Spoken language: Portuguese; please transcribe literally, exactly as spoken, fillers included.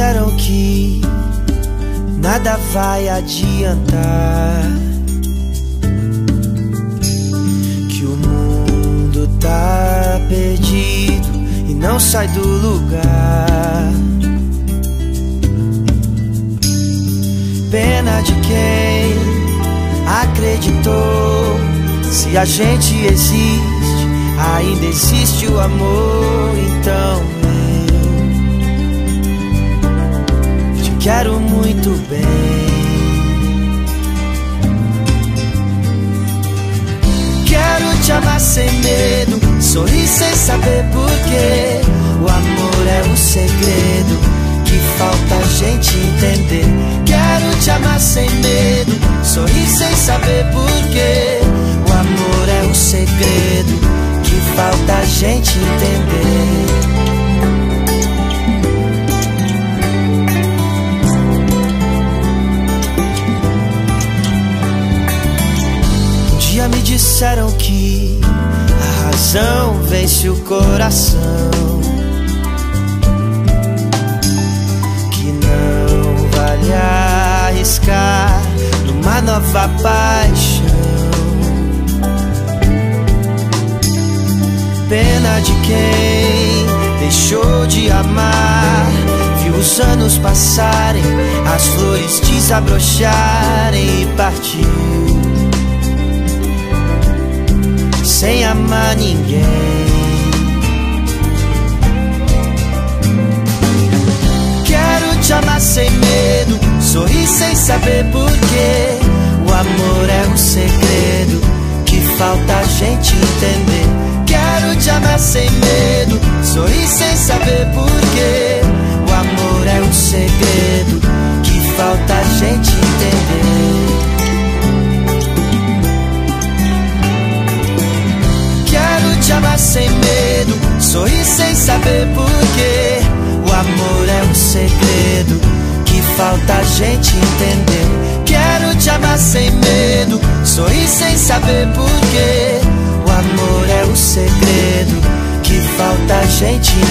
disseram que nada vai adiantar, que o mundo tá perdido e não sai do lugar. Pena de quem acreditou. Se a gente existe, ainda existe o amor. Então eu te quero muito bem. Quero te amar sem medo, sorrir sem saber porquê. O amor é um segredo que falta a gente entender. Quero te amar sem medo, sorrir sem saber porquê. O amor é um segredo que falta a gente entender. Um dia me disseram que a razão vence o coração, vale arriscar numa nova paixão. Pena de quem deixou de amar, viu os anos passarem, as flores desabrocharem e partiu sem amar ninguém. Te amar sem medo, sorrir sem saber porquê. O amor é um segredo que falta a gente entender. Quero te amar sem medo, sorrir sem saber porquê. O amor é um segredo que falta a gente entender. Quero te amar sem medo, sorrir sem saber porquê. O amor é um segredo que falta a gente entender. Quero te amar sem medo, sorrir sem saber porquê. O amor é um segredo que falta a gente entender.